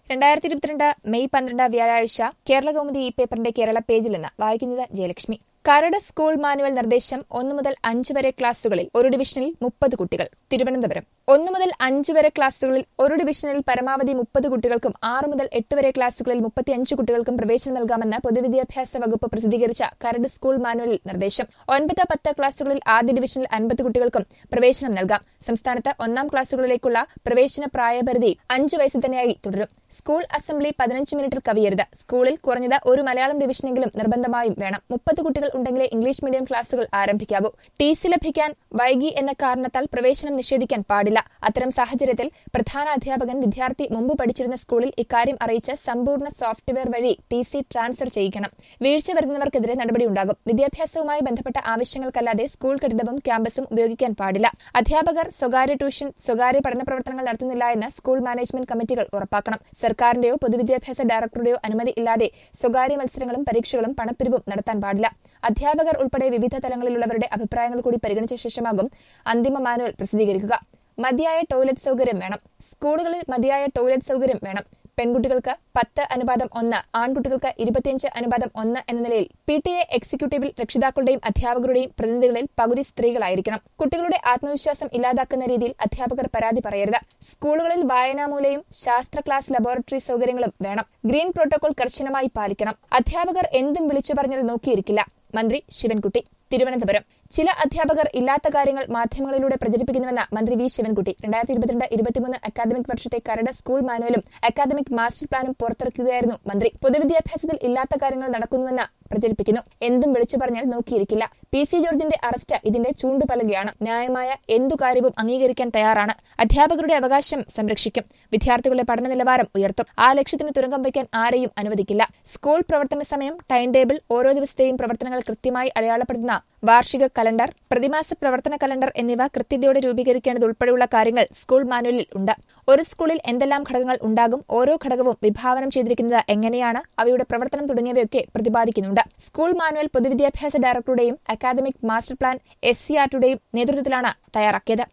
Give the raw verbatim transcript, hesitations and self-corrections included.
രണ്ടായിരത്തി ഇരുപത്തിരണ്ട് മെയ് പന്ത്രണ്ട് വ്യാഴാഴ്ച കേരളകൗമുദി ഈ പേപ്പറിന്റെ കേരള പേജിൽ നിന്ന് വായിക്കുന്നത് ജയലക്ഷ്മി. കരട് സ്കൂൾ മാനുവൽ നിർദ്ദേശം ഒന്നു മുതൽ അഞ്ച് വരെ ക്ലാസുകളിൽ ഒരു ഡിവിഷനിൽ മുപ്പത് കുട്ടികൾ. തിരുവനന്തപുരം. ഒന്നു മുതൽ അഞ്ച് വരെ ക്ലാസുകളിൽ ഒരു ഡിവിഷനിൽ പരമാവധി മുപ്പത് കുട്ടികൾക്കും ആറ് മുതൽ എട്ട് വരെ ക്ലാസുകളിൽ മുപ്പത്തിയഞ്ച് കുട്ടികൾക്കും പ്രവേശനം നൽകാമെന്ന് പൊതുവിദ്യാഭ്യാസ വകുപ്പ് പ്രസിദ്ധീകരിച്ച കരട് സ്കൂൾ മാനുവലിൽ നിർദ്ദേശം. ഒൻപത് പത്ത് ക്ലാസുകളിൽ ആദ്യ ഡിവിഷനിൽ അൻപത് കുട്ടികൾക്കും പ്രവേശനം നൽകാം. സംസ്ഥാനത്ത് ഒന്നാം ക്ലാസുകളിലേക്കുള്ള പ്രവേശന പ്രായപരിധി അഞ്ചു വയസ്സ് തന്നെയായി തുടരും. സ്കൂൾ അസംബ്ലി പതിനഞ്ച് മിനിറ്റിൽ കവിയരുത്. സ്കൂളിൽ കുറഞ്ഞത് ഒരു മലയാളം ഡിവിഷനെങ്കിലും നിർബന്ധമായും വേണം. മുപ്പത് കുട്ടികൾ ഉണ്ടെങ്കിലേ ഇംഗ്ലീഷ് മീഡിയം ക്ലാസുകൾ ആരംഭിക്കാവൂ. ടി സി ലഭിക്കാൻ വൈകി എന്ന കാരണത്താൽ പ്രവേശനം നിഷേധിക്കാൻ പാടില്ല. അത്തരം സാഹചര്യത്തിൽ പ്രധാന അധ്യാപകൻ വിദ്യാർത്ഥി മുമ്പ് പഠിച്ചിരുന്ന സ്കൂളിൽ ഇക്കാര്യം അറിയിച്ച് സമ്പൂർണ്ണ സോഫ്റ്റ്വെയർ വഴി ടി സി ട്രാൻസ്ഫർ ചെയ്യിക്കണം. വീഴ്ച വരുന്നവർക്കെതിരെ നടപടിയുണ്ടാകും. വിദ്യാഭ്യാസവുമായി ബന്ധപ്പെട്ട ആവശ്യങ്ങൾക്കല്ലാതെ സ്കൂൾ കെട്ടിടവും ക്യാമ്പസും ഉപയോഗിക്കാൻ പാടില്ല. അധ്യാപകർ സ്വകാര്യ ട്യൂഷൻ, സ്വകാര്യ പഠന പ്രവർത്തനങ്ങൾ നടത്തുന്നില്ല എന്ന് സ്കൂൾ മാനേജ്മെന്റ് കമ്മിറ്റികൾ ഉറപ്പാക്കണം. സർക്കാരിന്റെയോ പൊതുവിദ്യാഭ്യാസ ഡയറക്ടറുടെയോ അനുമതി ഇല്ലാതെ സ്വകാര്യ മത്സരങ്ങളും പരീക്ഷകളും പണപ്പിരിവും നടത്താൻ പാടില്ല. അധ്യാപകർ ഉൾപ്പെടെ വിവിധ തലങ്ങളിലുള്ളവരുടെ അഭിപ്രായങ്ങൾ കൂടി പരിഗണിച്ച ശേഷമാകും അന്തിമ മാനുവൽ പ്രസിദ്ധീകരിക്കുക. മതിയായ ടോയ്ലറ്റ് സൗകര്യം വേണം. സ്കൂളുകളിൽ മതിയായ ടോയ്ലറ്റ് സൗകര്യം വേണം. പെൺകുട്ടികൾക്ക് പത്ത് അനുപാതം ഒന്ന്, ആൺകുട്ടികൾക്ക് ഇരുപത്തിയഞ്ച് അനുപാതം ഒന്ന് എന്ന നിലയിൽ പി ടി എ എക്സിക്യൂട്ടീവിൽ രക്ഷിതാക്കളുടെയും അധ്യാപകരുടെയും പ്രതിനിധികളിൽ പകുതി സ്ത്രീകളായിരിക്കണം. കുട്ടികളുടെ ആത്മവിശ്വാസം ഇല്ലാതാക്കുന്ന രീതിയിൽ അധ്യാപകർ പരാതി പറയരുത്. സ്കൂളുകളിൽ വായനാമൂലയും ശാസ്ത്ര ക്ലാസ് ലബോറട്ടറി സൗകര്യങ്ങളും വേണം. ഗ്രീൻ പ്രോട്ടോകോൾ കർശനമായി പാലിക്കണം. അധ്യാപകർ എന്തും വിളിച്ചു പറഞ്ഞാൽ നോക്കിയിരിക്കില്ല. മന്ത്രി ശിവൻകുട്ടി. തിരുവനന്തപുരം. ചില അധ്യാപകർ ഇല്ലാത്ത കാര്യങ്ങൾ മാധ്യമങ്ങളിലൂടെ പ്രചരിപ്പിക്കുന്നുവെന്ന് മന്ത്രി വി ശിവൻകുട്ടി രണ്ടായിരത്തി ഇരുപത്തിരണ്ട് ഇരുപത്തിമൂന്ന് അക്കാദമിക് വർഷത്തെ കരട് സ്കൂൾ മാനുവലും അക്കാദമിക് മാസ്റ്റർ പ്ലാനും പുറത്തിറക്കുകയായിരുന്നു മന്ത്രി. പൊതുവിദ്യാഭ്യാസത്തിൽ ഇല്ലാത്ത കാര്യങ്ങൾ നടക്കുന്നുവെന്ന് പ്രചരിപ്പിക്കുന്നു. എന്തും വിളിച്ചു പറഞ്ഞാൽ നോക്കിയിരിക്കില്ല. പി സി ജോർജിന്റെ അറസ്റ്റ് ഇതിന്റെ ചൂണ്ടുപലകയാണ്. ന്യായമായ എന്തു കാര്യവും അംഗീകരിക്കാൻ തയ്യാറാണ്. അധ്യാപകരുടെ അവകാശം സംരക്ഷിക്കും. വിദ്യാർത്ഥികളുടെ പഠന നിലവാരം ഉയർത്തും. ആ ലക്ഷ്യത്തിന് തുരങ്കം വയ്ക്കാൻ ആരെയും അനുവദിക്കില്ല. സ്കൂൾ പ്രവർത്തന സമയം, ടൈം ടേബിൾ, ഓരോ ദിവസത്തെയും പ്രവർത്തനങ്ങൾ കൃത്യമായി അടയാളപ്പെടുത്തുന്ന വാർഷിക കലണ്ടർ, പ്രതിമാസ പ്രവർത്തന കലണ്ടർ എന്നിവ കൃത്യതയോടെ രൂപീകരിക്കേണ്ടത് ഉൾപ്പെടെയുള്ള കാര്യങ്ങൾ സ്കൂൾ മാനുവലിൽ ഉണ്ട്. ഒരു സ്കൂളിൽ എന്തെല്ലാം ഘടകങ്ങൾ ഉണ്ടാകും, ഓരോ ഘടകവും വിഭാവനം ചെയ്തിരിക്കുന്നത് എങ്ങനെയാണ്, അവയുടെ പ്രവർത്തനം തുടങ്ങിയവയൊക്കെ പ്രതിപാദിക്കുന്നുണ്ട്. സ്കൂൾ മാനുവൽ പൊതുവിദ്യാഭ്യാസ ഡയറക്ടറുടെയും academic master plan S C R ടിയുടെയും നേതൃത്വത്തിലാണ് തയ്യാറാക്കിയത്.